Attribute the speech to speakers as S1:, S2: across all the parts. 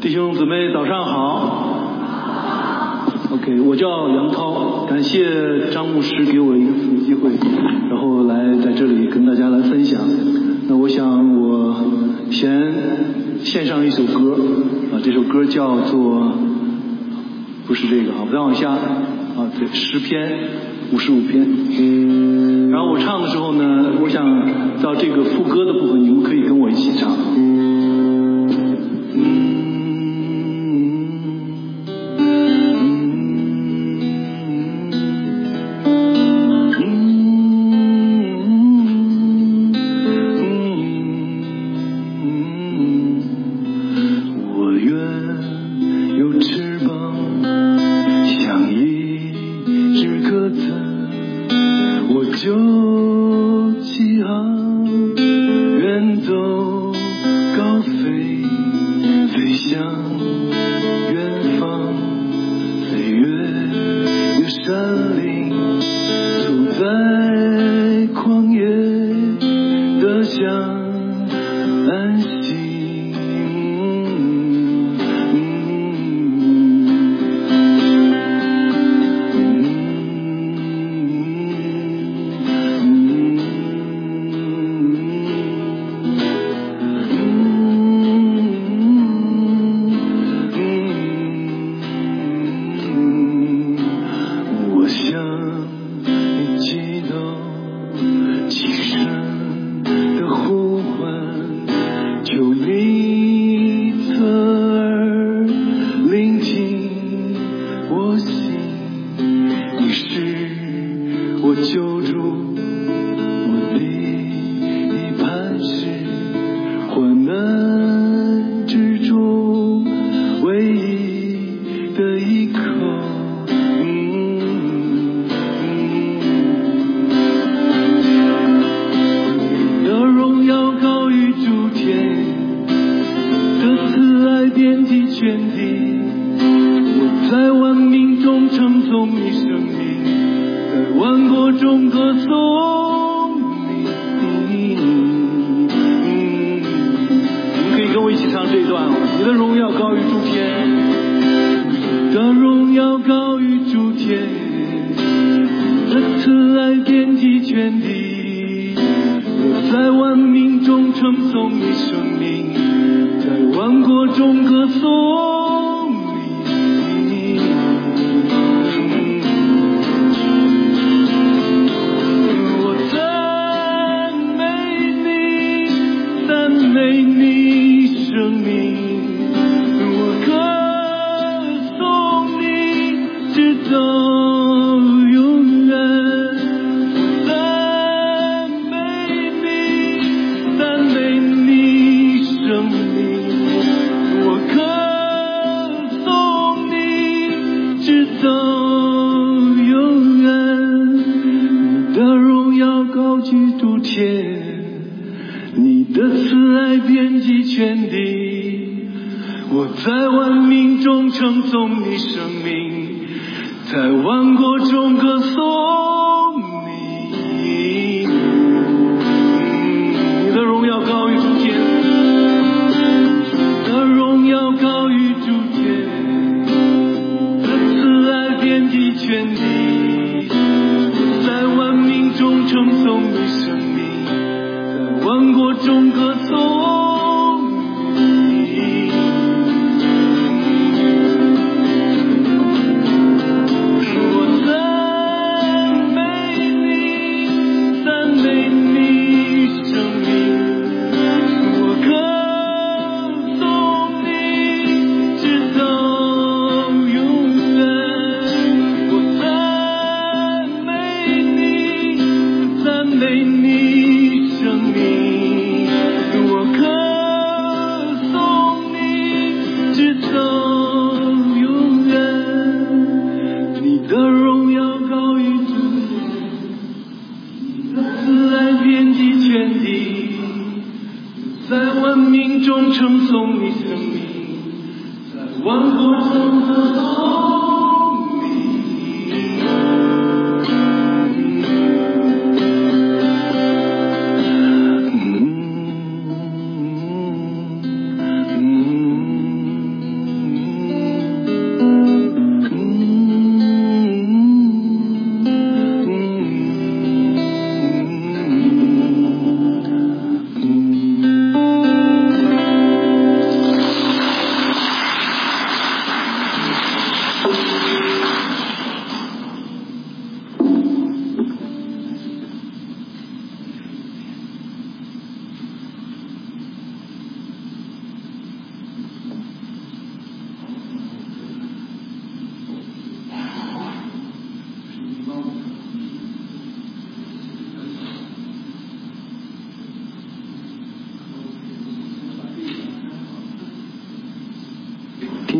S1: 弟兄姊妹早上好。OK， 我叫杨涛，感谢张牧师给我一个机会，然后来在这里跟大家来分享。那我想我先献上一首歌这首歌叫做不是这个我再往下对，诗篇55篇。然后我唱的时候呢，我想到这个副歌的部分，你们可以跟我一起唱。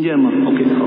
S1: 听见吗 ？OK， 好，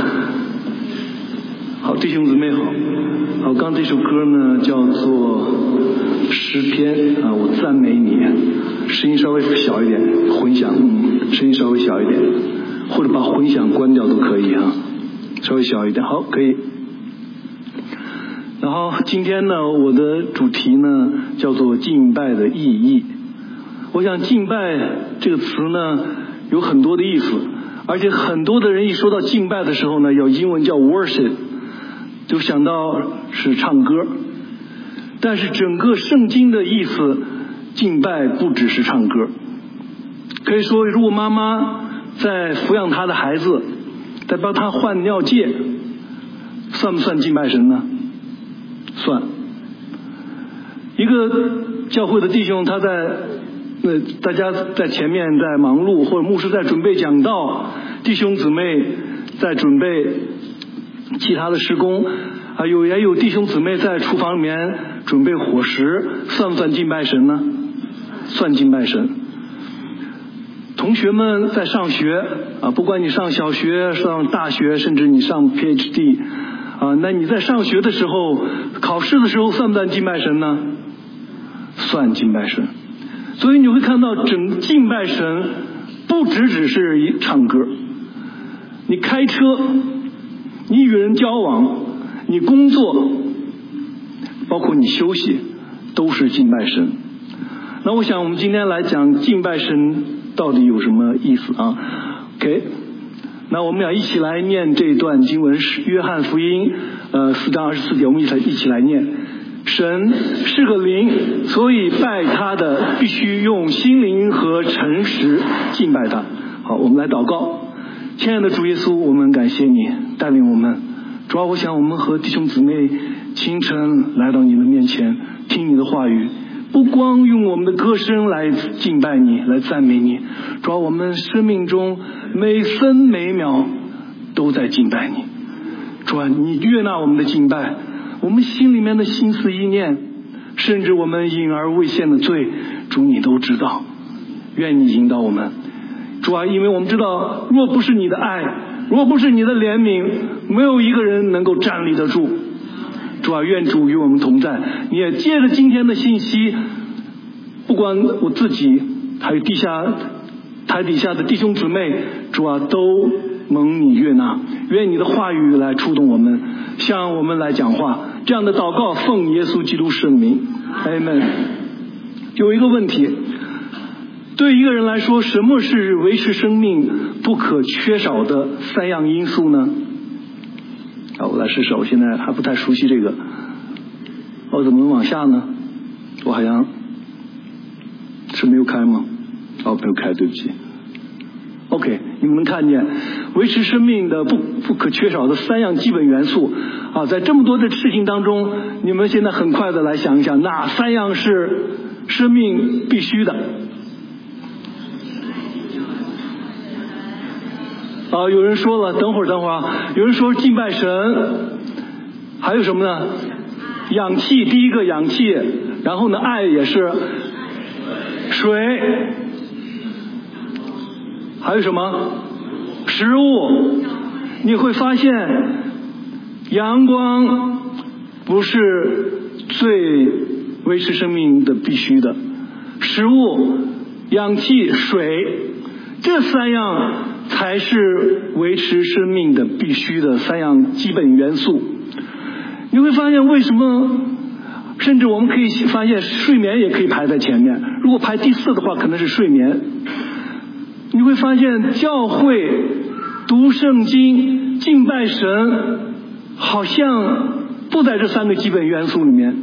S1: 好，弟兄姊妹好，好，刚这首歌呢叫做诗篇啊，我赞美你，声音稍微小一点，混响，声音稍微小一点，或者把混响关掉都可以啊，稍微小一点，好，可以。然后今天呢，我的主题呢叫做敬拜的意义。我想敬拜这个词呢有很多的意思，而且很多的人一说到敬拜的时候呢，有英文叫 worship， 就想到是唱歌。但是整个圣经的意思，敬拜不只是唱歌。可以说，如果妈妈在抚养她的孩子，在帮他换尿介，算不算敬拜神呢？算。一个教会的弟兄，他在大家在前面在忙碌，或者牧师在准备讲道，弟兄姊妹在准备其他的事工，也有弟兄姊妹在厨房里面准备伙食，算不算敬拜神呢？算敬拜神。同学们在上学不管你上小学、上大学，甚至你上 PhD 那你在上学的时候、考试的时候，算不算敬拜神呢？算敬拜神。所以你会看到，整敬拜神不只是唱歌，你开车，你与人交往，你工作，包括你休息，都是敬拜神。那我想我们今天来讲敬拜神到底有什么意思啊 ？OK， 那我们俩一起来念这段经文，是约翰福音4章24节，我们一起来念。神是个灵，所以拜他的必须用心灵和诚实敬拜他。好，我们来祷告。亲爱的主耶稣，我们感谢你带领我们。主要我想我们和弟兄姊妹清晨来到你的面前，听你的话语，不光用我们的歌声来敬拜你，来赞美你，主要我们生命中每分每秒都在敬拜你。主啊，你悦纳我们的敬拜，我们心里面的心思意念，甚至我们隐而未现的罪，主你都知道。愿你引导我们，主啊，因为我们知道，若不是你的爱，若不是你的怜悯，没有一个人能够站立得住。主啊，愿主与我们同在。你也借着今天的信息，不管我自己，还有台底下的弟兄姊妹，主啊，都蒙你悦纳。愿你的话语来触动我们，向我们来讲话。这样的祷告奉耶稣基督圣名 Amen。 有一个问题，对一个人来说，什么是维持生命不可缺少的3样因素呢？我来试试，我现在还不太熟悉这个，我怎么能往下呢？我好像是没有开吗？没有开，对不起。OK， 你们能看见维持生命的不可缺少的3样基本元素在这么多的事情当中，你们现在很快的来想一想，哪3样是生命必须的？有人说了，等会儿有人说敬拜神，还有什么呢？氧气，第一个氧气，然后呢爱也是，水，还有什么？食物。你会发现阳光不是最维持生命的必须的，食物、氧气、水，这3样才是维持生命的必须的3样基本元素。你会发现为什么，甚至我们可以发现睡眠也可以排在前面，如果排第4的话可能是睡眠。你会发现教会、读圣经、敬拜神好像不在这3个基本元素里面。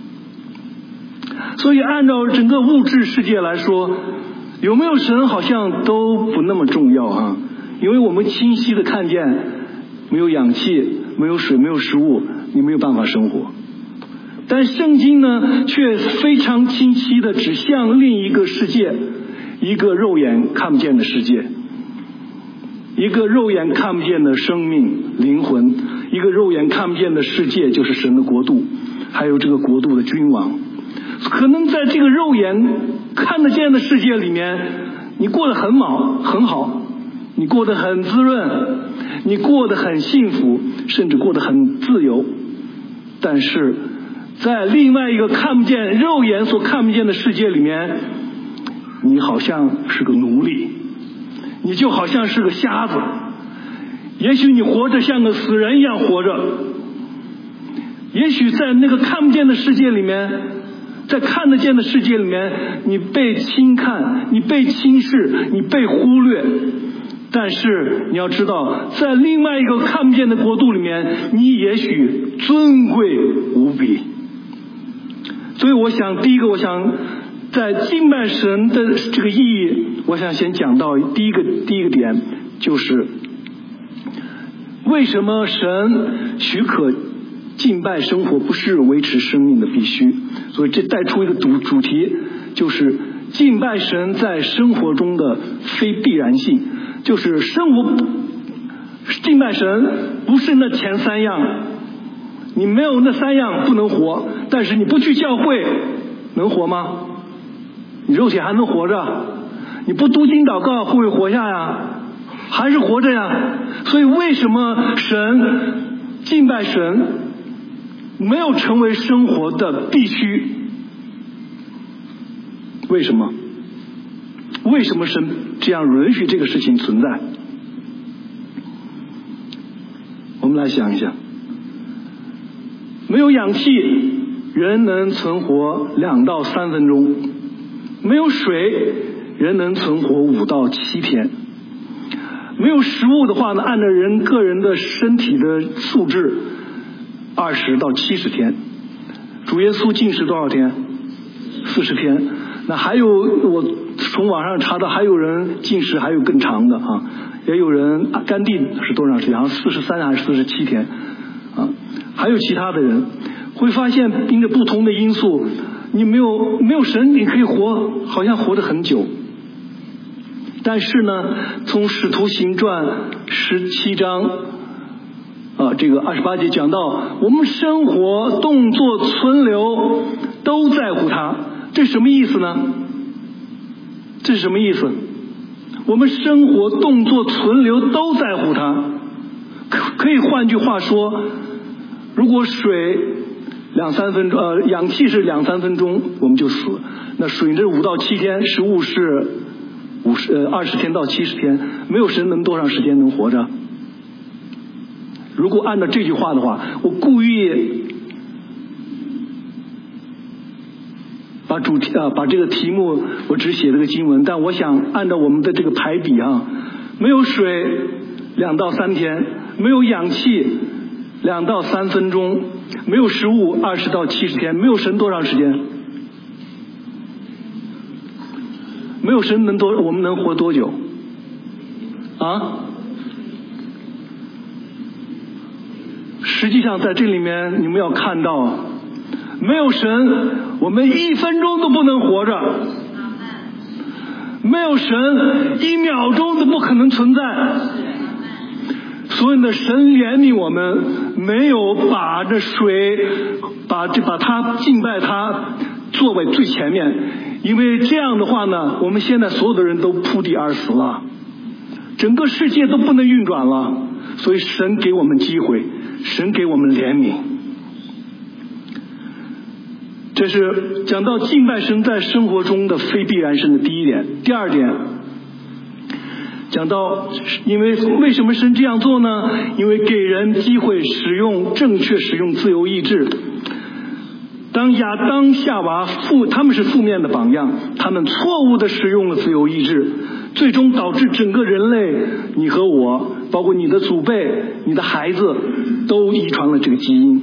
S1: 所以按照整个物质世界来说，有没有神好像都不那么重要因为我们清晰的看见，没有氧气，没有水，没有食物，你没有办法生活。但圣经呢却非常清晰的指向另一个世界，一个肉眼看不见的世界，一个肉眼看不见的生命灵魂，一个肉眼看不见的世界，就是神的国度，还有这个国度的君王。可能在这个肉眼看得见的世界里面，你过得很好， 你过得很滋润，你过得很幸福，甚至过得很自由。但是在另外一个看不见、肉眼所看不见的世界里面，你好像是个奴隶，你就好像是个瞎子。也许你活着像个死人一样活着，也许在那个看不见的世界里面，在看得见的世界里面，你被轻看，你被轻视，你被忽略。但是你要知道，在另外一个看不见的国度里面，你也许尊贵无比。所以我想，第一个，我想在敬拜神的这个意义，我想先讲到第一个点，就是为什么神许可敬拜生活不是维持生命的必须。所以这带出一个主题，就是敬拜神在生活中的非必然性。就是生活敬拜神不是那前3样，你没有那3样不能活。但是你不去教会能活吗？你肉体还能活着，你不读经祷告会不会活下呀？还是活着呀。所以为什么敬拜神没有成为生活的必须？为什么？为什么神这样允许这个事情存在？我们来想一想，没有氧气，人能存活2到3分钟；没有水，人能存活5到7天；没有食物的话呢，按照人个人的身体的素质，20到70天。主耶稣禁食多少天？40天。那还有，我从网上查到还有人禁食还有更长的啊，也有人甘地是多长时间？好像43还是47天啊。还有其他的人会发现，因着不同的因素，你没有神，你可以好像活得很久。但是呢，从使徒行传17章这个28节讲到，我们生活、动作、存留都在乎他。这什么意思呢？这是什么意思？我们生活、动作、存留都在乎它。可以换句话说，如果水2-3分钟，氧气是2-3分钟我们就死，那水是5到7天，食物是20天到70天，没有神能多长时间能活着？如果按照这句话的话，我故意把这个题目我只写了个经文，但我想按照我们的这个排比没有水2到3天，没有氧气2到3分钟，没有食物20到70天，没有神多长时间？没有神我们能活多久？实际上在这里面你们要看到，没有神我们1分钟都不能活着，没有神1秒钟都不可能存在。所以呢，神怜悯我们，没有把这水把它敬拜它作为最前面，因为这样的话呢，我们现在所有的人都扑地而死了，整个世界都不能运转了。所以神给我们机会，神给我们怜悯。这是讲到敬拜神在生活中的非必然性的第一点。第二点，讲到为什么神这样做呢？因为给人机会正确使用自由意志。当亚当夏娃他们是负面的榜样，他们错误的使用了自由意志，最终导致整个人类，你和我，包括你的祖辈、你的孩子，都遗传了这个基因。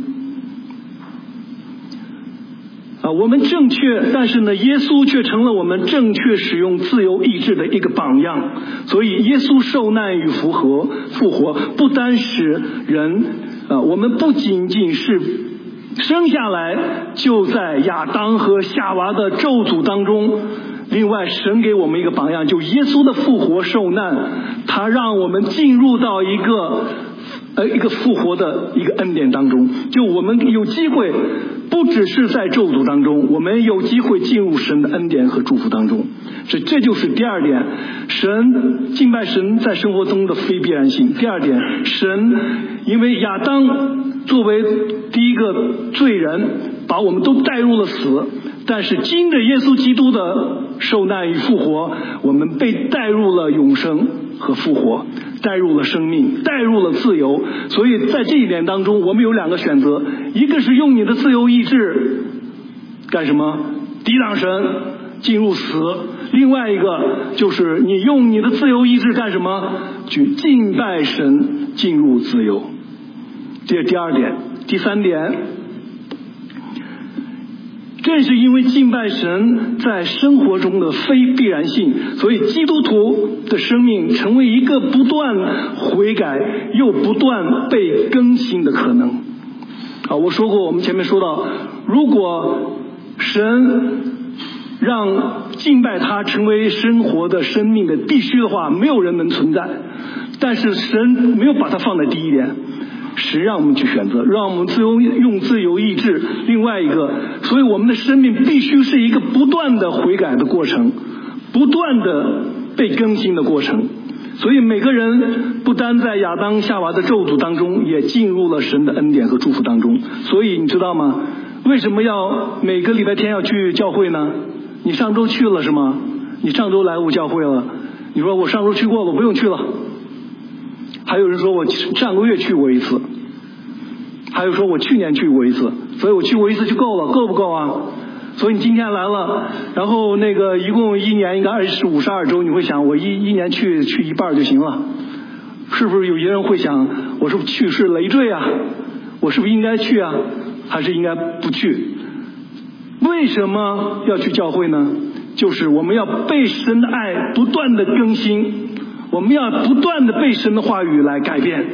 S1: 我们但是呢，耶稣却成了我们正确使用自由意志的一个榜样。所以耶稣受难与复活，不单使人我们不仅仅是生下来就在亚当和夏娃的咒诅当中，另外神给我们一个榜样，就耶稣的复活受难，他让我们进入到一个复活的一个恩典当中，就我们有机会不只是在咒诅当中，我们有机会进入神的恩典和祝福当中。这就是第二点，神敬拜神在生活中的非必然性。第二点，神因为亚当作为第一个罪人，把我们都带入了死，但是经着耶稣基督的受难与复活，我们被带入了永生和复活，带入了生命，带入了自由。所以在这一点当中，我们有两个选择，一个是用你的自由意志干什么？抵挡神，进入死。另外一个就是你用你的自由意志干什么？去敬拜神，进入自由。这是第二点。第三点，正是因为敬拜神在生活中的非必然性，所以基督徒的生命成为一个不断悔改又不断被更新的可能。我说过，我们前面说到，如果神让敬拜他成为生活的生命的必须的话，没有人能存在。但是神没有把它放在第一点，是让我们去选择，让我们用自由意志。另外一个，所以我们的生命必须是一个不断的悔改的过程，不断的被更新的过程。所以每个人不单在亚当夏娃的咒诅当中，也进入了神的恩典和祝福当中。所以你知道吗？为什么要每个礼拜天要去教会呢？你上周去了是吗？你上周来我教会了，你说我上周去过了，我不用去了。还有人说我上个月去过一次，还有说我去年去过一次，所以我去过一次就够了，够不够啊？所以你今天来了，然后一共一年应该52周，你会想我一年去一半就行了，是不是？有些人会想，我是不是去是累赘啊？我是不是应该去啊？还是应该不去？为什么要去教会呢？就是我们要被神的爱不断的更新，我们要不断的被神的话语来改变。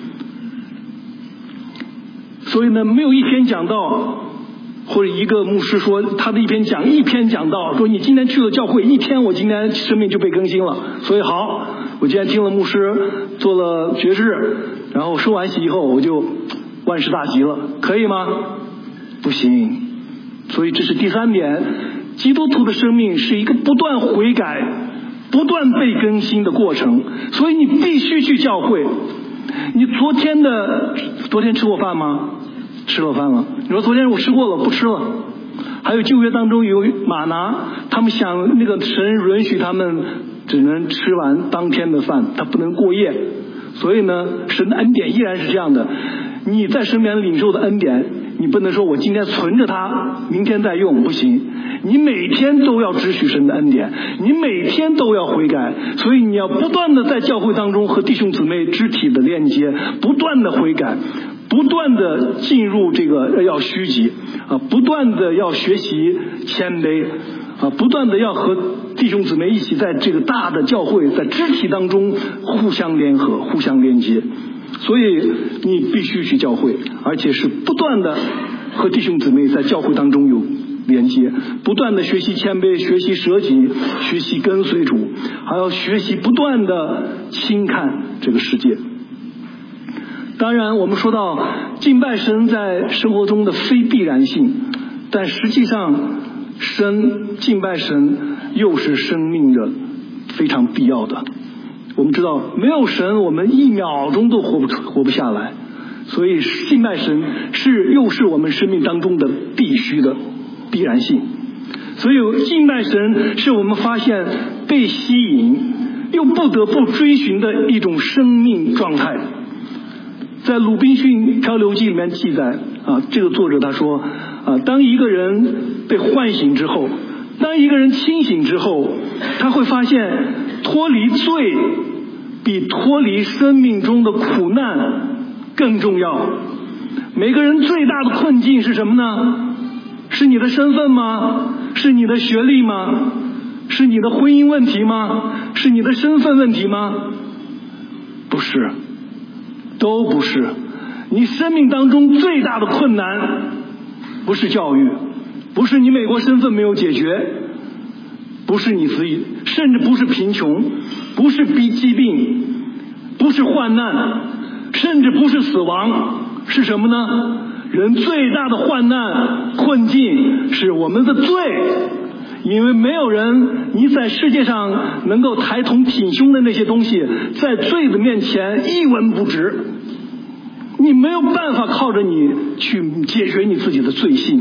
S1: 所以呢，没有一篇讲道，或者一个牧师说他的一篇讲道，说你今天去了教会一天，我今天生命就被更新了。所以好，我今天听了牧师做了决志，然后受完洗以后我就万事大吉了，可以吗？不行。所以这是第三点，基督徒的生命是一个不断悔改、不断被更新的过程。所以你必须去教会。你昨天吃过饭吗？吃了饭了。你说昨天我吃过了，不吃了。还有旧约当中有玛拿，他们想神允许他们只能吃完当天的饭，他不能过夜。所以呢，神的恩典依然是这样的。你在身边领受的恩典，你不能说我今天存着它，明天再用，不行。你每天都要支取神的恩典，你每天都要悔改。所以你要不断的在教会当中和弟兄姊妹肢体的链接，不断的悔改，不断的进入要虚己不断的要学习谦卑不断的要和弟兄姊妹一起在这个大的教会，在肢体当中互相联合、互相连接。所以你必须去教会，而且是不断的和弟兄姊妹在教会当中有连接，不断的学习谦卑，学习舍己，学习跟随主，还要学习不断的轻看这个世界。当然我们说到敬拜神在生活中的非必然性，但实际上敬拜神又是生命的非常必要的。我们知道没有神，我们1秒钟都活不下来，所以敬拜神又是我们生命当中的必须的必然性。所以敬拜神是我们发现被吸引又不得不追寻的一种生命状态。在鲁滨逊漂流记里面记载这个作者他说当一个人被唤醒之后，当一个人清醒之后，他会发现脱离罪比脱离生命中的苦难更重要。每个人最大的困境是什么呢？是你的身份吗？是你的学历吗？是你的婚姻问题吗？是你的身份问题吗？不是，都不是。你生命当中最大的困难不是教育，不是你美国身份没有解决，不是你自己，甚至不是贫穷，不是疾病，不是患难，甚至不是死亡，是什么呢？ 人最大的患难困境是我们的罪，因为没有人，你在世界上能够抬头挺胸的那些东西，在罪的面前一文不值。你没有办法靠着你去解决你自己的罪性，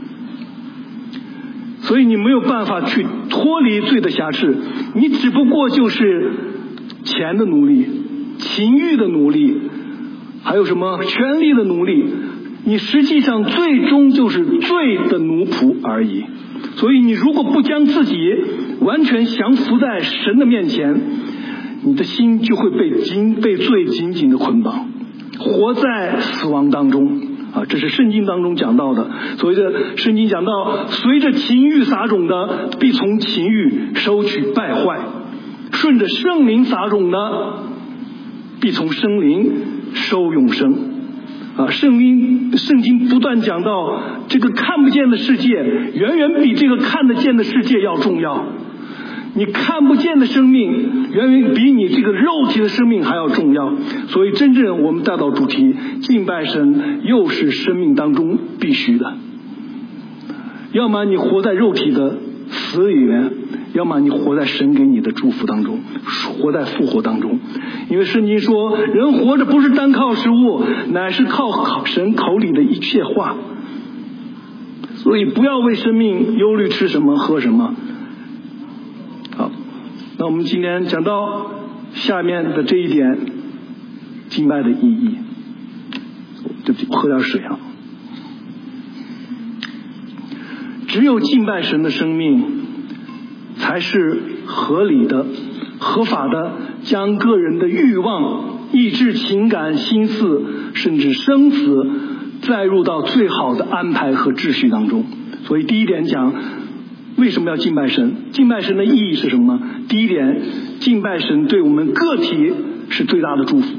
S1: 所以你没有办法去脱离罪的辖制，你只不过就是钱的奴隶、情欲的奴隶，还有什么权力的奴隶，你实际上最终就是罪的奴仆而已。所以你如果不将自己完全降服在神的面前，你的心就会被罪紧紧的捆绑，活在死亡当中啊！这是圣经当中讲到的。所谓的圣经讲到，随着情欲撒种的，必从情欲收取败坏；顺着圣灵撒种的，必从圣灵收永生。啊，圣经不断讲到，这个看不见的世界远远比这个看得见的世界要重要。你看不见的生命远远比你这个肉体的生命还要重要。所以真正我们带到主题，敬拜神又是生命当中必须的。要么你活在肉体的死里面，要么你活在神给你的祝福当中，活在复活当中。因为圣经说，人活着不是单靠食物，乃是靠神口里的一切话。所以不要为生命忧虑吃什么喝什么。好，那我们今天讲到下面的这一点，敬拜的意义。对不起，我喝点水啊。只有敬拜神的生命，才是合理的、合法的，将个人的欲望、意志、情感、心思，甚至生死，载入到最好的安排和秩序当中。所以第一点讲，为什么要敬拜神？敬拜神的意义是什么呢？第一点，敬拜神对我们个体是最大的祝福。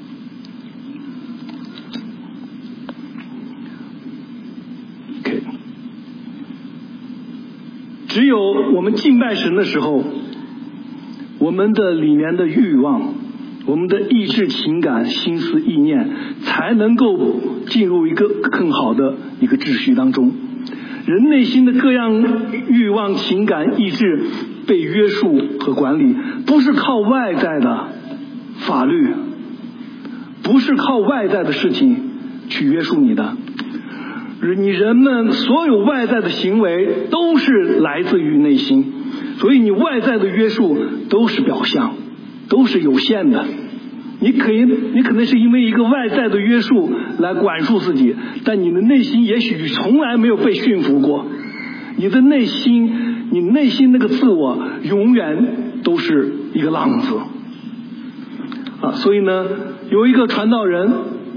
S1: 只有我们敬拜神的时候，我们的里面的欲望、我们的意志、情感、心思、意念，才能够进入一个更好的一个秩序当中。人内心的各样欲望、情感、意志被约束和管理，不是靠外在的法律，不是靠外在的事情去约束你的。人们所有外在的行为都是来自于内心，所以你外在的约束都是表象，都是有限的。你可能是因为一个外在的约束来管束自己，但你的内心也许从来没有被驯服过。你内心那个自我永远都是一个浪子啊！所以呢，有一个传道人，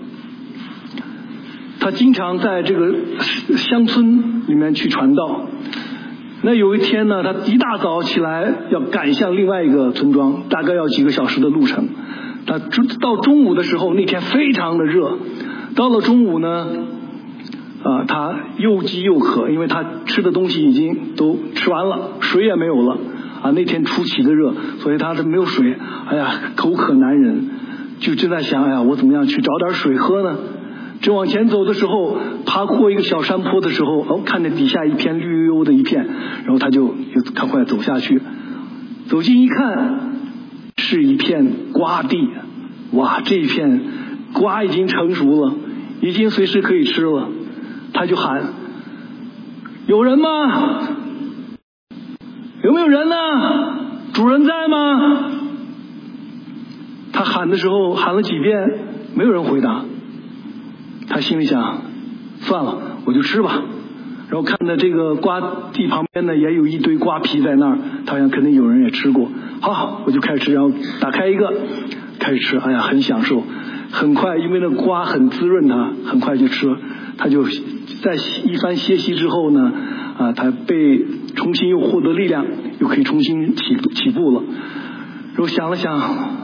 S1: 他经常在这个乡村里面去传道。那有一天呢，他一大早起来要赶向另外一个村庄，大概要几个小时的路程。他到中午的时候，那天非常的热。到了中午呢，他又饥又渴，因为他吃的东西已经都吃完了，水也没有了啊。那天出奇的热，所以他是没有水，哎呀，口渴难忍，就正在想，哎呀，我怎么样去找点水喝呢？正往前走的时候，爬过一个小山坡的时候，看见底下一片绿油油的一片，然后他就赶快走下去。走近一看，是一片瓜地。哇，这一片瓜已经成熟了，已经随时可以吃了。他就喊：有人吗？有没有人呢？主人在吗？他喊的时候喊了几遍，没有人回答。他心里想，算了，我就吃吧。然后看到这个瓜地旁边呢，也有一堆瓜皮在那儿，他想肯定有人也吃过。好，我就开始吃，然后打开一个，开始吃，哎呀，很享受。很快，因为那瓜很滋润他，很快就吃了。他就在一番歇息之后呢，他被重新又获得力量，又可以重新起步了。然后想了想，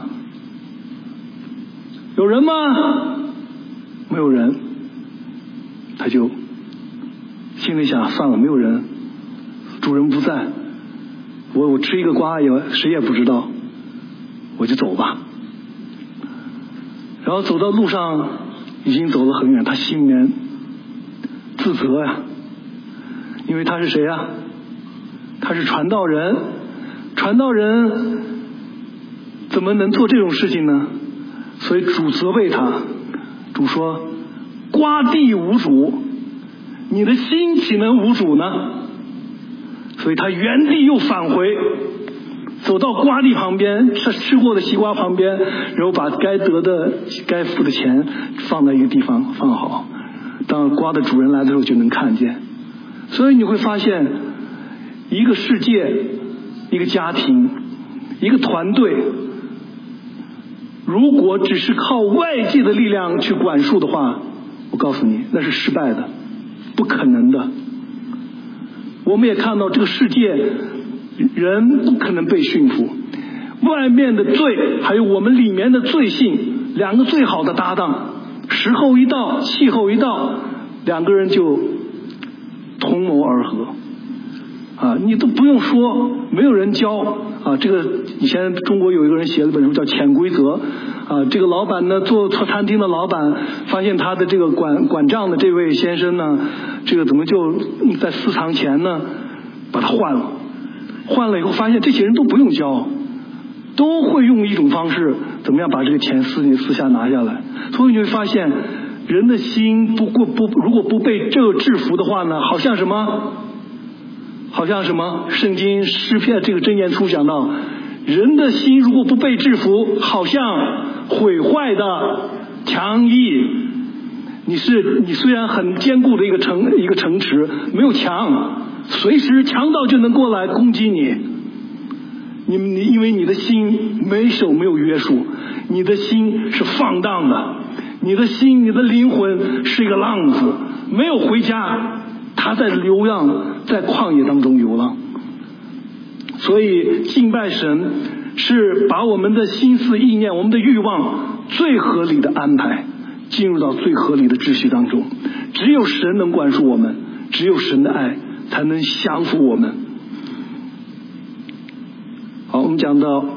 S1: 有人吗？没有人。他就心里想，算了，没有人，主人不在，我吃一个瓜谁也不知道，我就走吧。然后走到路上，已经走了很远，他心里面自责呀，因为他是谁呀？他是传道人，传道人怎么能做这种事情呢？所以主责备他，主说：瓜地无主，你的心岂能无主呢？所以他原地又返回，走到瓜地旁边，吃过的西瓜旁边，然后把该得的该付的钱放在一个地方放好，当瓜的主人来的时候就能看见。所以你会发现，一个世界，一个家庭，一个团队，如果只是靠外界的力量去管束的话，我告诉你，那是失败的，不可能的。我们也看到这个世界，人不可能被驯服，外面的罪还有我们里面的罪性，两个最好的搭档，时候一到，气候一到，两个人就同谋而合。你都不用说，没有人教这个以前中国有一个人写了本书叫《潜规则》这个老板呢，做餐厅的老板发现他的这个管账的这位先生呢，这个怎么就在私藏钱呢？把他换了以后发现这些人都不用教，都会用一种方式怎么样把这个钱私下拿下来。所以你会发现，人的心如果不被这个制服的话呢，好像什么？圣经诗篇这个箴言书讲到，人的心如果不被制服，好像毁坏的墙壁。你虽然很坚固的一个城池，没有墙，随时强盗就能过来攻击你。因为你的心没有约束，你的心是放荡的，你的灵魂是一个浪子，没有回家，他在流浪，在旷野当中流浪。所以敬拜神是把我们的心思意念，我们的欲望最合理的安排进入到最合理的秩序当中。只有神能管束我们，只有神的爱才能降服我们。好，我们讲到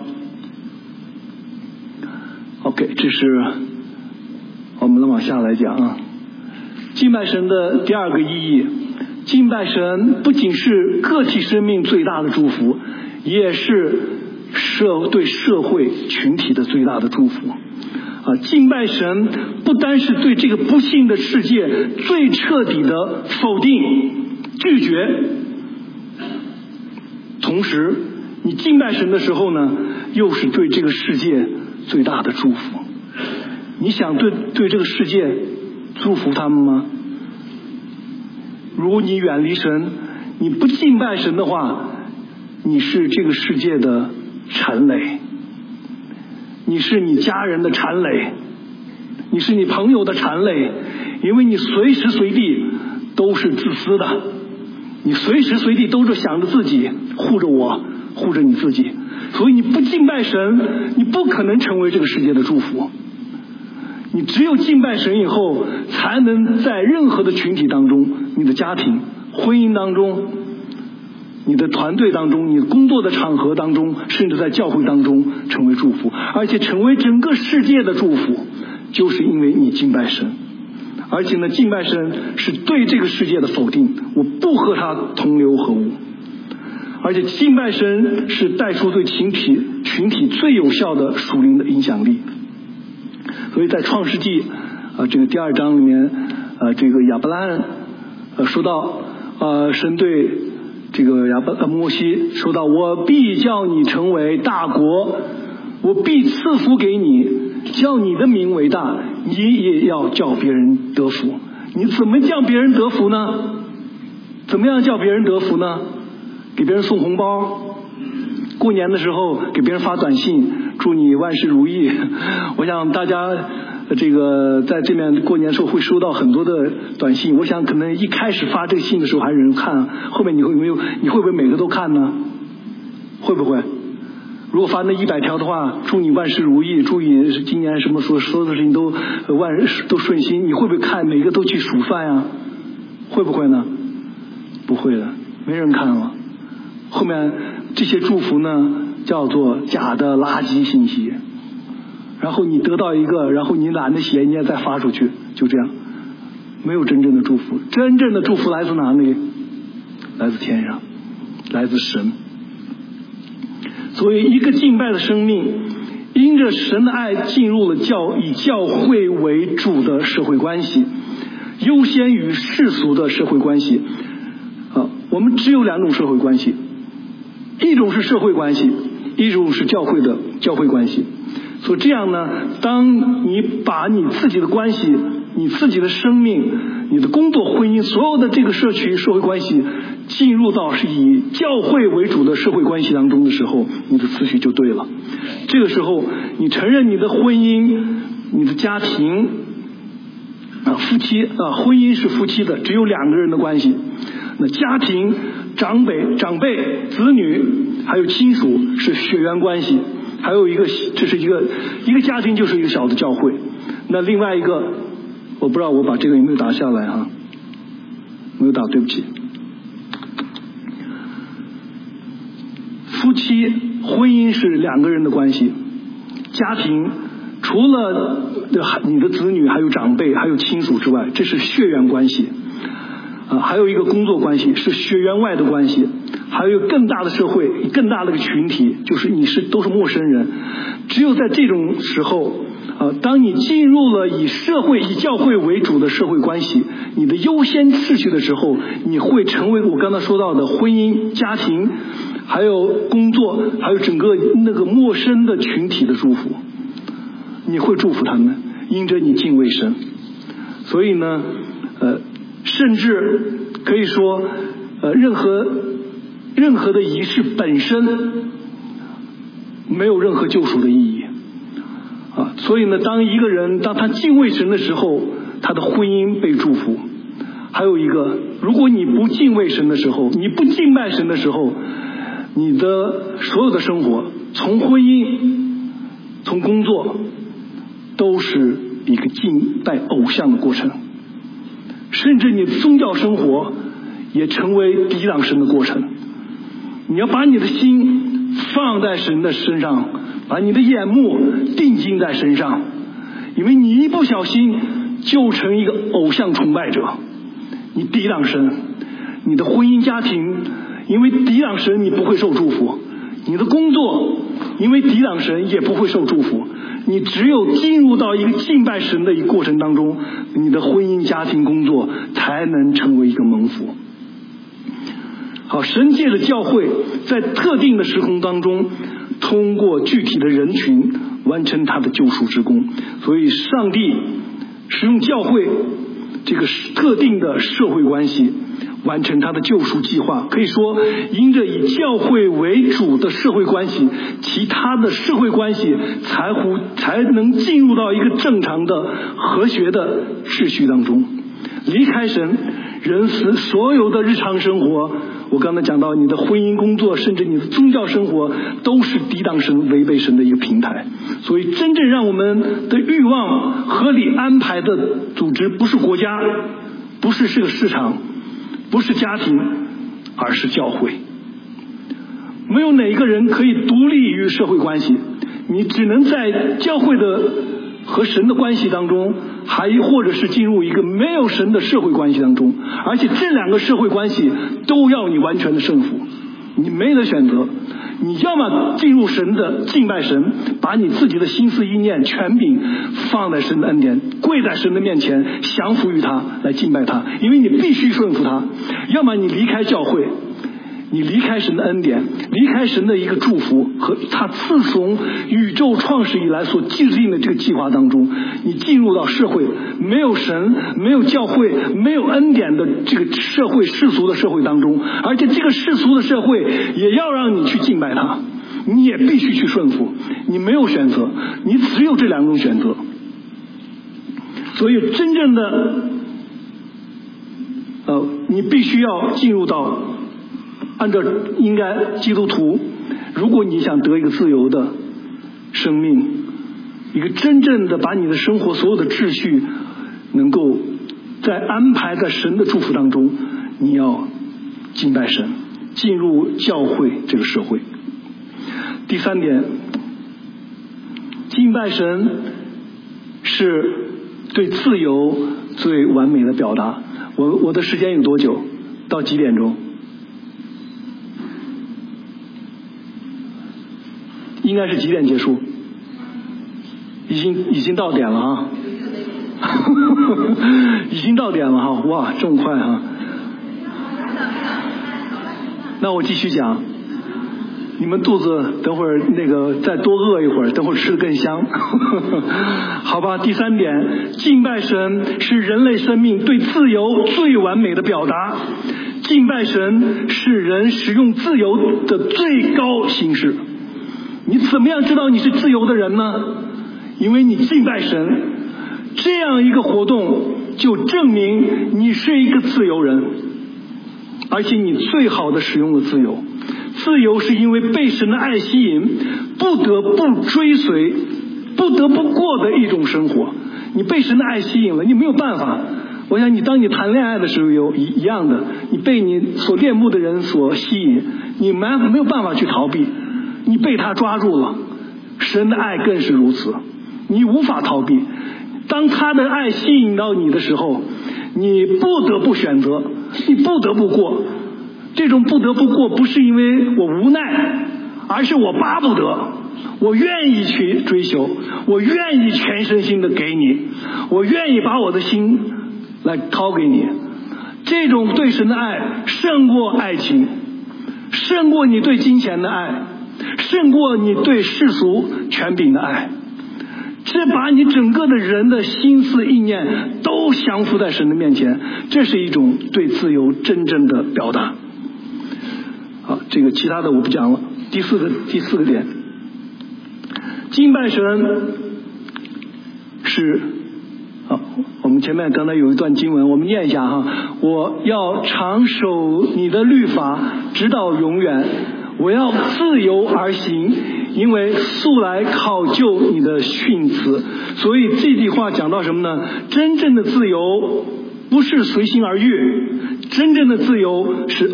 S1: OK， 这是我们往下来讲敬拜神的第二个意义。敬拜神不仅是个体生命最大的祝福，也是对社会群体的最大的祝福敬拜神不单是对这个不幸的世界最彻底的否定拒绝，同时你敬拜神的时候呢，又是对这个世界最大的祝福。你想对这个世界祝福他们吗？如果你远离神，你不敬拜神的话，你是这个世界的缠累，你是你家人的缠累，你是你朋友的缠累，因为你随时随地都是自私的，你随时随地都是想着自己，护着我，护着你自己。所以你不敬拜神，你不可能成为这个世界的祝福。你只有敬拜神以后，才能在任何的群体当中，你的家庭、婚姻当中，你的团队当中，你工作的场合当中，甚至在教会当中成为祝福，而且成为整个世界的祝福，就是因为你敬拜神。而且呢，敬拜神是对这个世界的否定，我不和他同流合污。而且敬拜神是带出对群体最有效的属灵的影响力。所以在创世纪这个第2章里面这个亚伯拉罕说到神对这个摩西说到，我必叫你成为大国，我必赐福给你，叫你的名为大，你也要叫别人得福。你怎么叫别人得福呢？怎么样叫别人得福呢？给别人送红包，过年的时候给别人发短信，祝你万事如意。我想大家这个在这边过年的时候会收到很多的短信，我想可能一开始发这个信的时候还有人看，后面你会不会每个都看呢？会不会？如果发那100条的话，祝你万事如意，祝你今年什么所有的事情都顺心，你会不会看每个都去数算呀？会不会呢？不会的，没人看了。后面这些祝福呢，叫做假的垃圾信息，然后你得到一个，然后你懒得写，你也再发出去，就这样。 没有真正的祝福。真正的祝福来自哪里？来自天上，来自神。所以一个敬拜的生命，因着神的爱进入了以教会为主的社会关系，优先于世俗的社会关系。我们只有两种社会关系，一种是社会关系，一种是教会关系。所以这样呢，当你把你自己的关系、你自己的生命、你的工作、婚姻，所有的这个社会关系进入到是以教会为主的社会关系当中的时候，你的次序就对了。这个时候你承认你的婚姻、你的家庭夫妻婚姻是夫妻的，只有两个人的关系。那家庭、长辈、子女还有亲属是血缘关系。还有一个，这是一个家庭就是一个小的教会。那另外一个，我不知道我把这个有没有打下来哈？没有打，对不起。夫妻婚姻是两个人的关系，家庭除了你的子女还有长辈还有亲属之外，这是血缘关系。还有一个工作关系是血缘外的关系，还有更大的社会、更大的一个群体，就是都是陌生人。只有在这种时候，当你进入了以教会为主的社会关系，你的优先次序的时候，你会成为我刚才说到的婚姻、家庭，还有工作，还有整个那个陌生的群体的祝福。你会祝福他们，因着你敬畏神。所以呢，甚至可以说，任何的仪式本身没有任何救赎的意义所以呢，当一个人当他敬畏神的时候，他的婚姻被祝福。还有一个，如果你不敬畏神的时候，你不敬拜神的时候，你的所有的生活，从婚姻、从工作，都是一个敬拜偶像的过程。甚至你的宗教生活也成为抵挡神的过程。你要把你的心放在神的身上，把你的眼目定睛在身上，因为你一不小心就成一个偶像崇拜者，你抵挡神。你的婚姻家庭因为抵挡神你不会受祝福，你的工作因为抵挡神也不会受祝福。你只有进入到一个敬拜神的一个过程当中，你的婚姻、家庭、工作才能成为一个蒙福。好，神借着教会在特定的时空当中，通过具体的人群完成他的救赎之功。所以上帝使用教会这个特定的社会关系完成他的救赎计划。可以说，因着以教会为主的社会关系，其他的社会关系才能进入到一个正常的和谐的秩序当中。离开神，人所有的日常生活，我刚才讲到你的婚姻、工作，甚至你的宗教生活，都是抵挡神、违背神的一个平台。所以真正让我们的欲望合理安排的组织，不是国家，不是这个市场，不是家庭，而是教会。没有哪一个人可以独立于社会关系，你只能在教会的和神的关系当中，或者是进入一个没有神的社会关系当中，而且这两个社会关系都要你完全的顺服，你没得选择。你要么进入神的敬拜神，把你自己的心思意念权柄放在神的恩典，跪在神的面前，降服于他，来敬拜他，因为你必须顺服他。要么你离开教会，你离开神的恩典，离开神的一个祝福和他自从宇宙创始以来所制定的这个计划当中，你进入到社会没有神、没有教会、没有恩典的这个社会世俗的社会当中，而且这个世俗的社会也要让你去敬拜他，你也必须去顺服，你没有选择，你只有这两种选择。所以真正的你必须要进入到按照应该基督徒，如果你想得一个自由的生命，一个真正的把你的生活所有的秩序能够在安排在神的祝福当中，你要敬拜神，进入教会这个社会。第三点，敬拜神是对自由、 最完美的表达。我的时间有多久？到几点钟？应该是几点结束？已经到点了啊！已经到点了哈！哇，这么快哈！那我继续讲。你们肚子等会儿再多饿一会儿，等会儿吃得更香。好吧，第3点，敬拜神是人类生命对自由最完美的表达。敬拜神是人使用自由的最高形式。你怎么样知道你是自由的人呢？因为你敬拜神，这样一个活动就证明你是一个自由人，而且你最好的使用了自由。自由是因为被神的爱吸引，不得不追随，不得不过的一种生活。你被神的爱吸引了，你没有办法。我想当你谈恋爱的时候有一样的，你被你所恋慕的人所吸引，你没有办法去逃避，你被他抓住了。神的爱更是如此，你无法逃避。当他的爱吸引到你的时候，你不得不选择，你不得不过。这种不得不过不是因为我无奈，而是我巴不得，我愿意去追求，我愿意全身心的给你，我愿意把我的心来掏给你。这种对神的爱胜过爱情，胜过你对金钱的爱，胜过你对世俗权柄的爱。这把你整个的人的心思意念都降服在神的面前，这是一种对自由真正的表达。好，这个其他的我不讲了。第四个点，敬拜神是好，我们前面刚才有一段经文，我们念一下哈。我要常守你的律法，直到永远。我要自由而行，因为素来考究你的训词。所以这句话讲到什么呢？真正的自由不是随心而欲，真正的自由是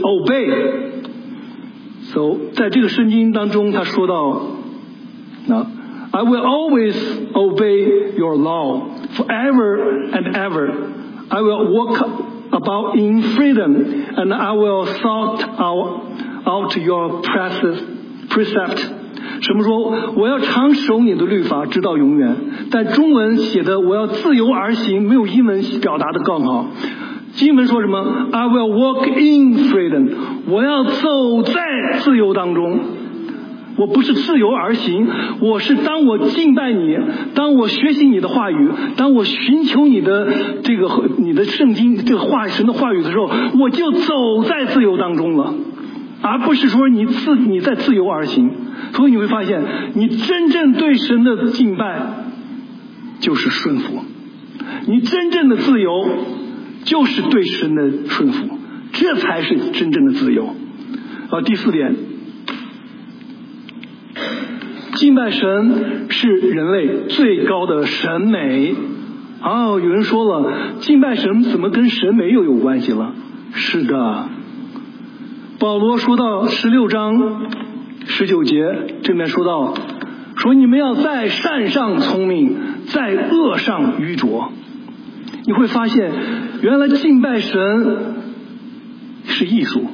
S1: obey。So 在这个圣经当中，他说到I will always obey your law forever and ever. I will walk about in freedom, and I will sought out your precept. 什么说我要常守你的律法直到永远？但中文写的我要自由而行，没有英文表达的更好。经文说什么 I will walk in freedom， 我要走在自由当中。我不是自由而行，我是当我敬拜你，当我学习你的话语，当我寻求你的你的圣经这个神的话语的时候，我就走在自由当中了，而不是说你在自由而行。所以你会发现，你真正对神的敬拜就是顺服，你真正的自由就是对神的顺服，这才是真正的自由。第4点，敬拜神是人类最高的审美。有人说了，敬拜神怎么跟审美又有关系了？是的，保罗说到16章19节，这边说到说你们要在善上聪明，在恶上愚拙。你会发现，原来敬拜神是艺术，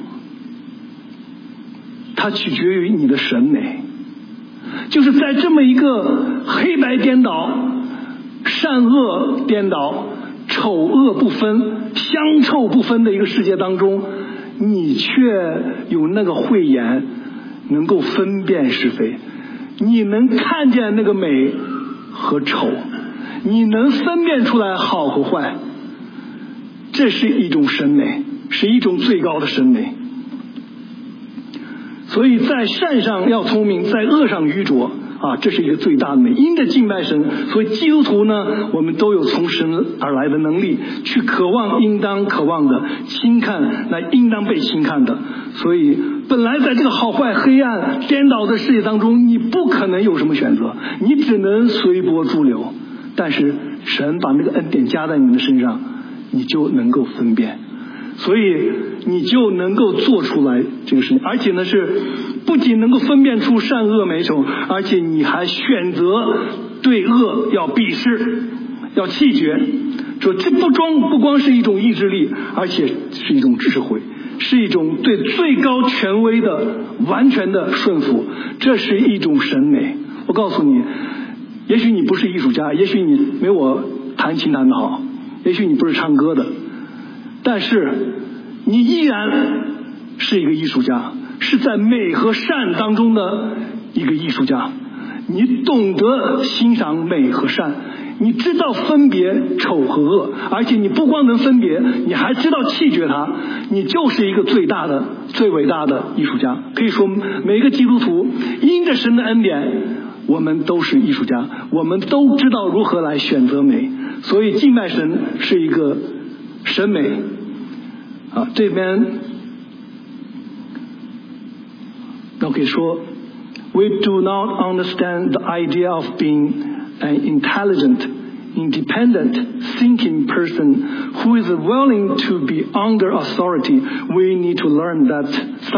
S1: 它取决于你的审美。就是在这么一个黑白颠倒、善恶颠倒、丑恶不分、香臭不分的一个世界当中，你却有那个慧眼，能够分辨是非，你能看见那个美和丑，你能分辨出来好和坏，这是一种审美，是一种最高的审美。所以在善上要聪明，在恶上愚拙这是一个最大的美。因着敬拜神，所以基督徒呢，我们都有从神而来的能力，去渴望应当渴望的，轻看那应当被轻看的。所以本来在这个好坏黑暗颠倒的世界当中，你不可能有什么选择，你只能随波逐流。但是神把那个恩典加在你的身上，你就能够分辨，所以你就能够做出来这个事情。而且呢，是不仅能够分辨出善恶美丑，而且你还选择对恶要鄙视，要弃绝。 说这不光是一种意志力，而且是一种智慧，是一种对最高权威的完全的顺服，这是一种审美。我告诉你，也许你不是艺术家，也许你没我弹琴弹得好，也许你不是唱歌的，但是你依然是一个艺术家，是在美和善当中的一个艺术家。你懂得欣赏美和善，你知道分别丑和恶，而且你不光能分别，你还知道弃绝它，你就是一个最大的最伟大的艺术家。可以说每一个基督徒因着神的恩典，我们都是艺术家，我们都知道如何来选择美。所以敬拜神是一个审美这边可以说We do not understand the idea of being an intelligent, independent, thinking person who is willing to be under authority. We need to learn that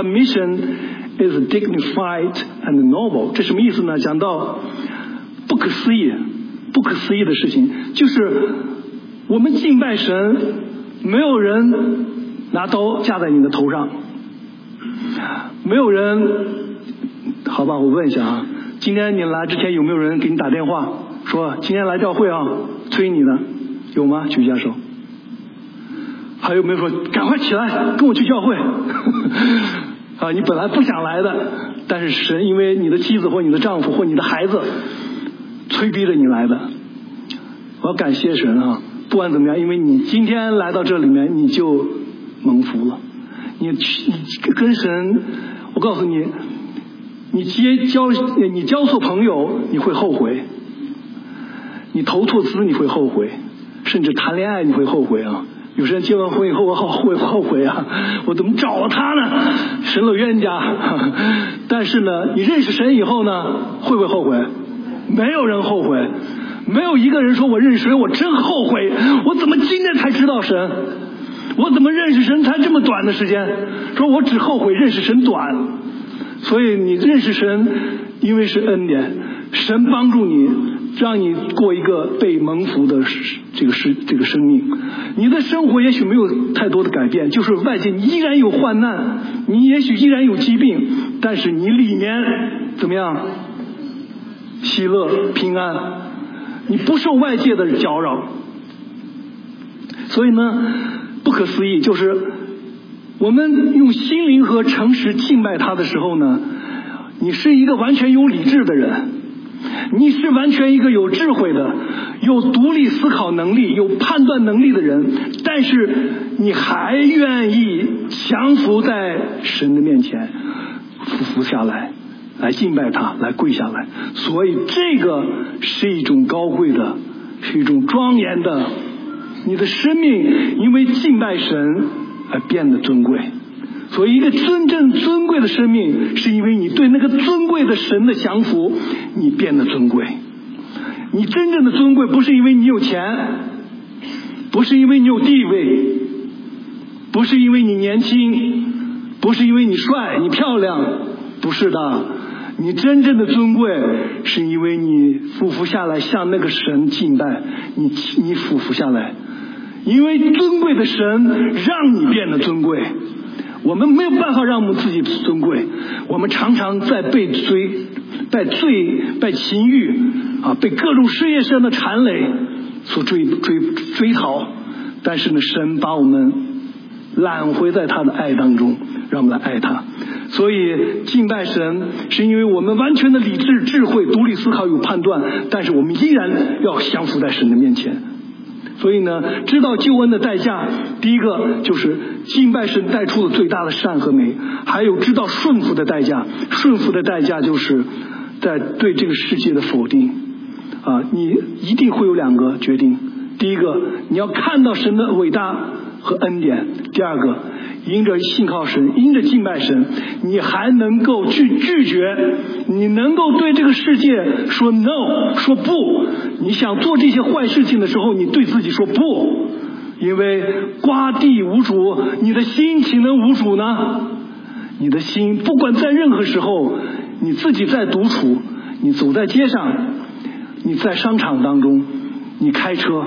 S1: submission is dignified and noble. 这什么意思呢？讲到不可思议的事情，就是我们敬拜神，没有人拿刀架在你的头上，没有人。好吧，我问一下今天你来之前有没有人给你打电话说今天来教会催你呢？有吗？举一下手。还有没有说赶快起来跟我去教会你本来不想来的，但是神因为你的妻子或你的丈夫或你的孩子催逼着你来的。我要感谢神不管怎么样，因为你今天来到这里面你就蒙福了。你跟神，我告诉你，你交错朋友你会后悔，你投错资你会后悔，甚至谈恋爱你会后悔有些人结完婚以后会后悔我怎么找了他呢？神了冤家。但是呢，你认识神以后呢，会不会后悔？没有人后悔，没有一个人说我认识神我真后悔，我怎么今天才知道神？我怎么认识神才这么短的时间？说我只后悔认识神短。所以你认识神，因为是恩典，神帮助你，让你过一个被蒙福的这个生命。你的生活也许没有太多的改变，就是外界你依然有患难，你也许依然有疾病，但是你里面怎么样？喜乐平安，你不受外界的搅扰。所以呢，不可思议就是我们用心灵和诚实敬拜他的时候呢，你是一个完全有理智的人，你是完全一个有智慧的，有独立思考能力，有判断能力的人，但是你还愿意降服在神的面前，服下来，来敬拜他，来跪下来。所以这个是一种高贵的，是一种庄严的，你的生命因为敬拜神而变得尊贵。所以一个真正尊贵的生命，是因为你对那个尊贵的神的降服，你变得尊贵。你真正的尊贵不是因为你有钱，不是因为你有地位，不是因为你年轻，不是因为你帅你漂亮，不是的。你真正的尊贵是因为你俯伏下来向那个神敬拜，你俯伏下来，因为尊贵的神让你变得尊贵。我们没有办法让我们自己尊贵，我们常常在被罪、被情欲被各种事业上的缠累所追讨。但是呢，神把我们揽回在他的爱当中，让我们来爱他。所以敬拜神是因为我们完全的理智、智慧、独立思考、有判断，但是我们依然要降服在神的面前。所以呢，知道救恩的代价，第一个就是敬拜神带出了最大的善和美，还有知道顺服的代价。顺服的代价就是在对这个世界的否定你一定会有两个决定。第一个，你要看到神的伟大和恩典；第二个，因着信靠神，因着敬拜神，你还能够去拒绝，你能够对这个世界说 no， 说不。你想做这些坏事情的时候，你对自己说不，因为瓜地无主，你的心岂能无主呢？你的心不管在任何时候，你自己在独处，你走在街上，你在商场当中，你开车，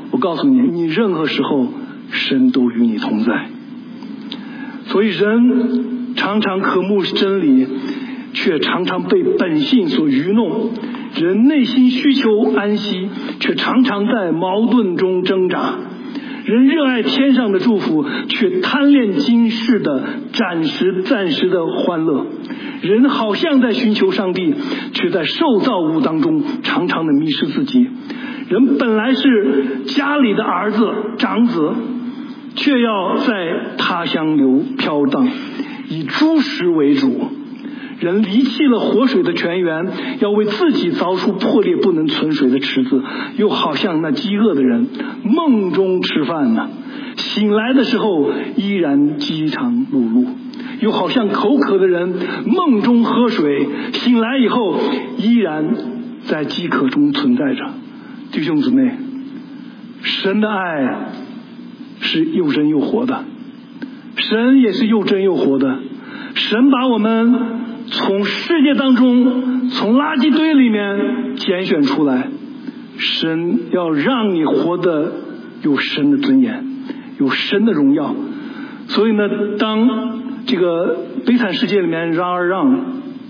S1: 我告诉你，你任何时候神都与你同在。所以人常常渴慕真理，却常常被本性所愚弄。人内心需求安息，却常常在矛盾中挣扎。人热爱天上的祝福，却贪恋今世的暂时的欢乐。人好像在寻求上帝，却在受造物当中常常的迷失自己。人本来是家里的儿子长子，却要在他乡飘荡，以诸食为主。人离弃了活水的泉源，要为自己凿出破裂不能存水的池子，又好像那饥饿的人梦中吃饭呢，醒来的时候依然饥肠辘辘；又好像口渴的人梦中喝水，醒来以后依然在饥渴中存在着。弟兄姊妹，神的爱是又真又活的，神也是又真又活的。神把我们从世界当中，从垃圾堆里面拣选出来，神要让你活得有神的尊严，有神的荣耀。所以呢，当这个悲惨世界里面让，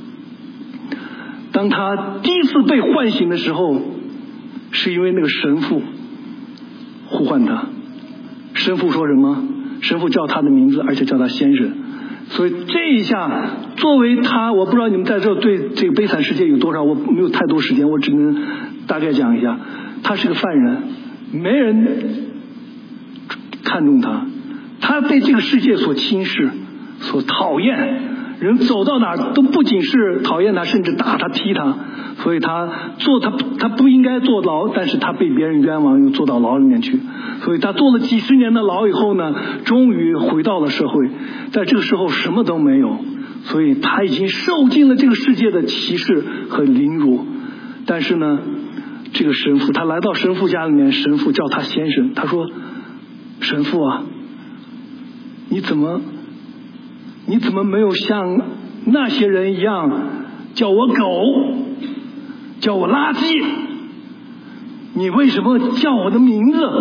S1: 当他第一次被唤醒的时候，是因为那个神父呼唤他。神父说什么？神父叫他的名字，而且叫他先生。所以这一下，作为他，我不知道你们在这对这个悲惨世界有多少，我没有太多时间，我只能大概讲一下。他是个犯人，没人看重他，他被这个世界所轻视，所讨厌，人走到哪儿都不仅是讨厌他，甚至打他踢他。所以他不应该坐牢，但是他被别人冤枉，又坐到牢里面去。所以他坐了几十年的牢以后呢，终于回到了社会。在这个时候什么都没有，所以他已经受尽了这个世界的歧视和凌辱。但是呢，这个神父，他来到神父家里面，神父叫他先生，他说：神父啊，你怎么没有像那些人一样叫我狗，叫我垃圾？你为什么叫我的名字？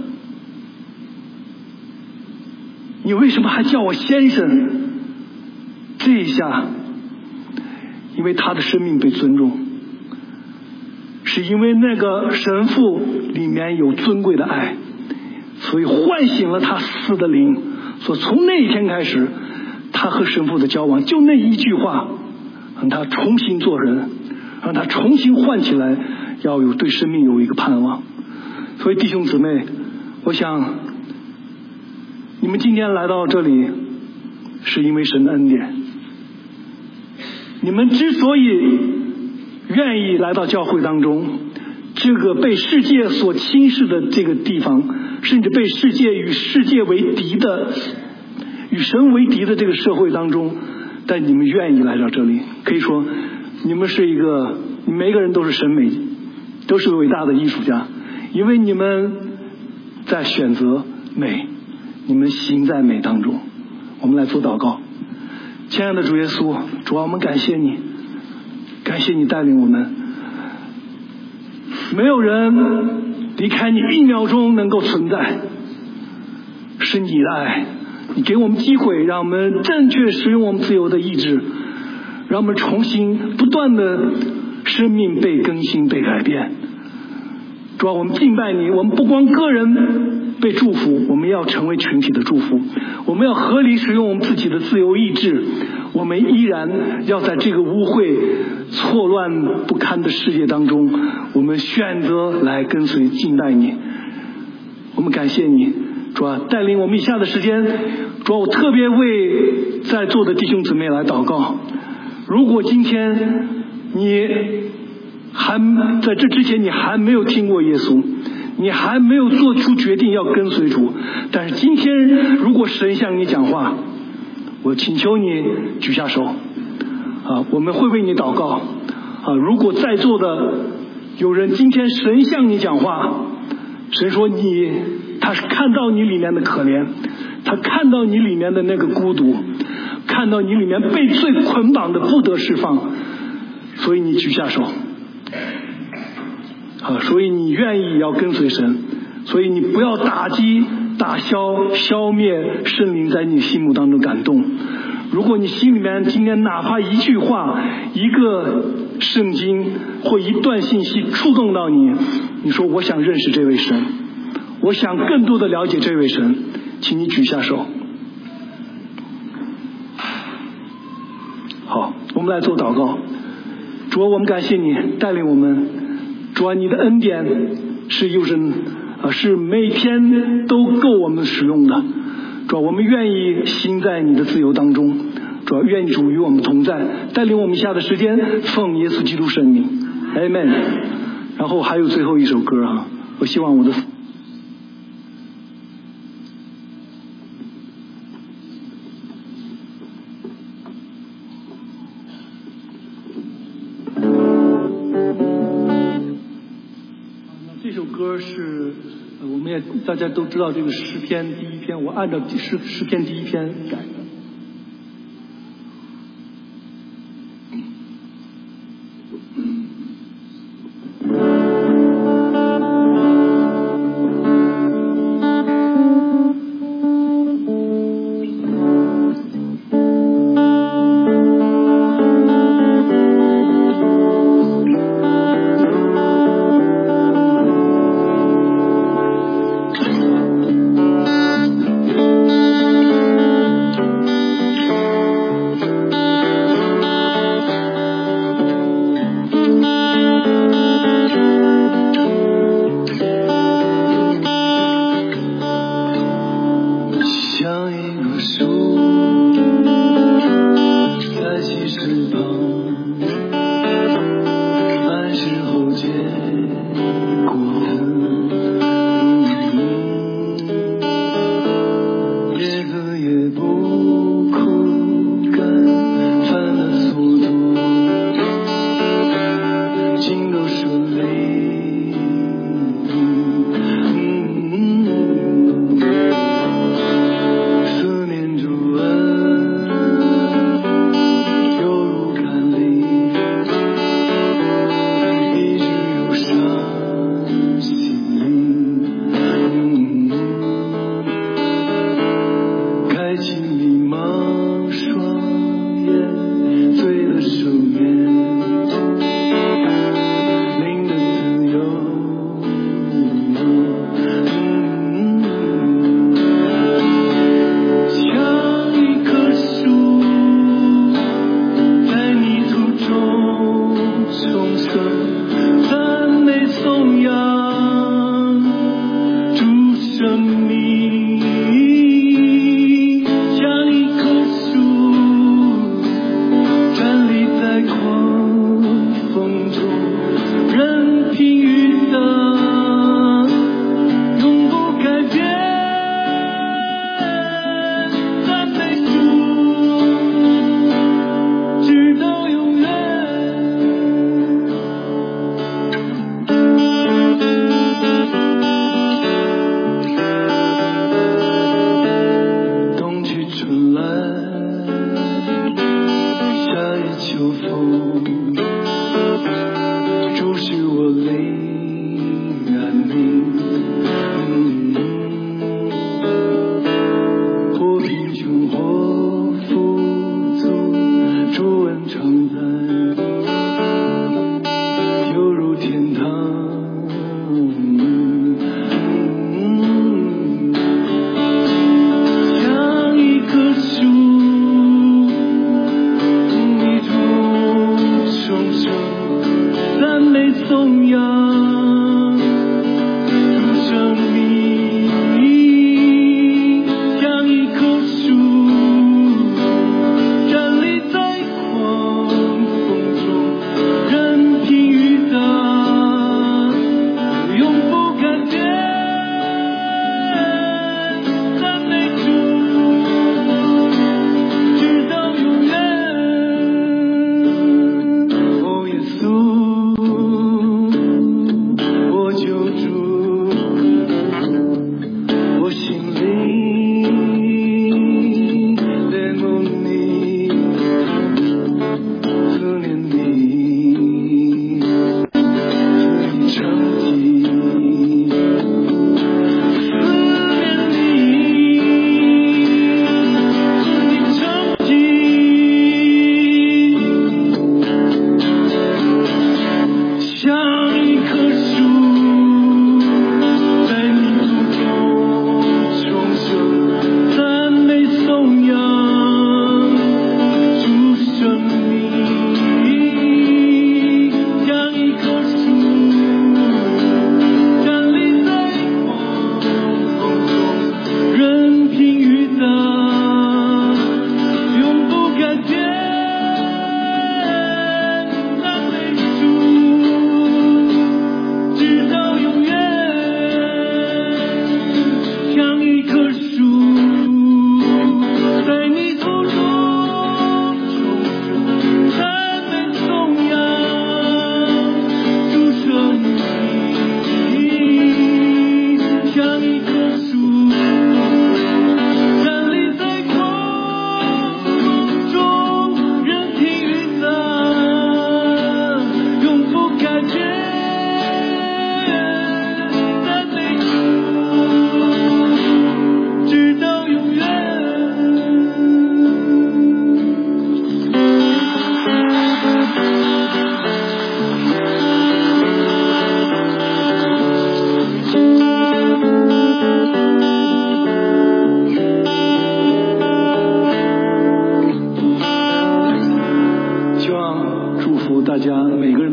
S1: 你为什么还叫我先生？这一下，因为他的生命被尊重，是因为那个神父里面有尊贵的爱，所以唤醒了他死的灵。所以从那一天开始，他和神父的交往，就那一句话，让他重新做人，让他重新唤起来，要有对生命有一个盼望。所以弟兄姊妹，我想你们今天来到这里，是因为神的恩典。你们之所以愿意来到教会当中，这个被世界所轻视的这个地方，甚至被世界与世界为敌的、与神为敌的这个社会当中，但你们愿意来到这里，可以说你们是你们每个人都是审美，都是伟大的艺术家，因为你们在选择美，你们行在美当中。我们来做祷告。亲爱的主耶稣，主啊，我们感谢你，感谢你带领我们。没有人离开你1秒钟能够存在，是你的爱，你给我们机会，让我们正确使用我们自由的意志，让我们重新不断的生命被更新被改变。主啊，我们敬拜你，我们不光个人被祝福，我们要成为群体的祝福，我们要合理使用我们自己的自由意志，我们依然要在这个污秽错乱不堪的世界当中，我们选择来跟随敬拜你。我们感谢你，主啊，带领我们以下的时间，主啊，我特别为在座的弟兄姊妹来祷告。如果今天你在这之前你还没有听过耶稣，你还没有做出决定要跟随主，但是今天如果神向你讲话，我请求你举下手我们会为你祷告如果在座的有人今天神向你讲话，神说他是看到你里面的可怜，他看到你里面的那个孤独，看到你里面被罪捆绑的不得释放，所以你举下手所以你愿意要跟随神， 所以你不要打击、打消、消灭圣灵在你心目当中感动。如果你心里面今天哪怕一句话、一个圣经或一段信息触动到你，你说我想认识这位神，我想更多的了解这位神，请你举下手。好，我们来做祷告。主啊，我们感谢你带领我们。主啊，你的恩典是又是每天都够我们使用的。主啊，我们愿意行在你的自由当中。主啊，愿主与我们同在，带领我们下的时间，奉耶稣基督圣名 Amen。 然后还有最后一首歌啊，我希望我的这首歌是我们也大家都知道，这个诗篇第一篇，我按照诗篇第一篇改的。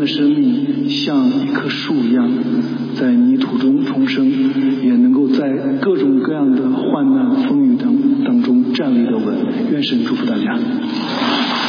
S1: 的生命像一棵树一样，在泥土中重生，也能够在各种各样的患难风雨当中站立得稳。愿神祝福大家。